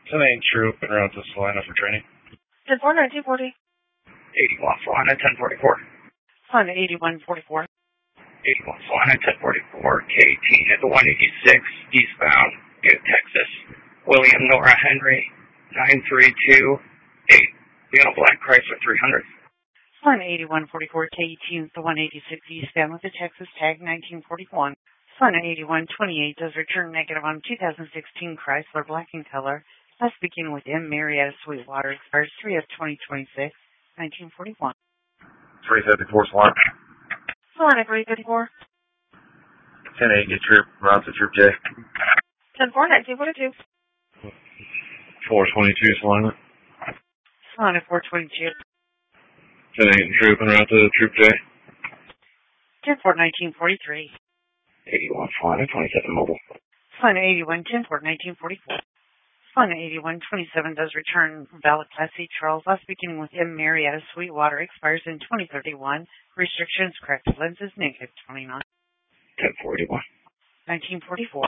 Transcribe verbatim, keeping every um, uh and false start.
ten eight Troop and route to Salina for training. ten four, nineteen forty. eighty-one Salina, ten forty-four. Salina eighty-one forty-four. eighty-one Salina, ten forty-four. K eighteen at the one eighty-six, eastbound, get Texas. William Nora Henry, nine three two eight. Be on a black Chrysler three hundred. Salina eighty-one forty-four, K eighteen at the one eighty-six, eastbound with the Texas tag nineteen forty-one. Salina eighty-one twenty-eight does return negative on two thousand sixteen Chrysler black in color. Last speaking with M. Marietta Sweetwater, expires three of twenty twenty-six, nineteen forty-one. three fifty-four Salina. Salina three fifty-four. ten eight Troop, route to Troop J. ten four, nineteen forty-two. four twenty-two Salina. Salina four twenty-two. ten eight Troop and route to Troop J. ten four, nineteen forty-three. eighty-one Salina, twenty-seven mobile. Salina eighty-one ten four, nineteen forty-four. Salina eighty-one twenty-seven does return valid Class C Charles. Last beginning with M. Marietta Sweetwater, expires in twenty thirty-one. Restrictions correct. Lenses negative twenty-nine. ten forty-one. nineteen forty-four.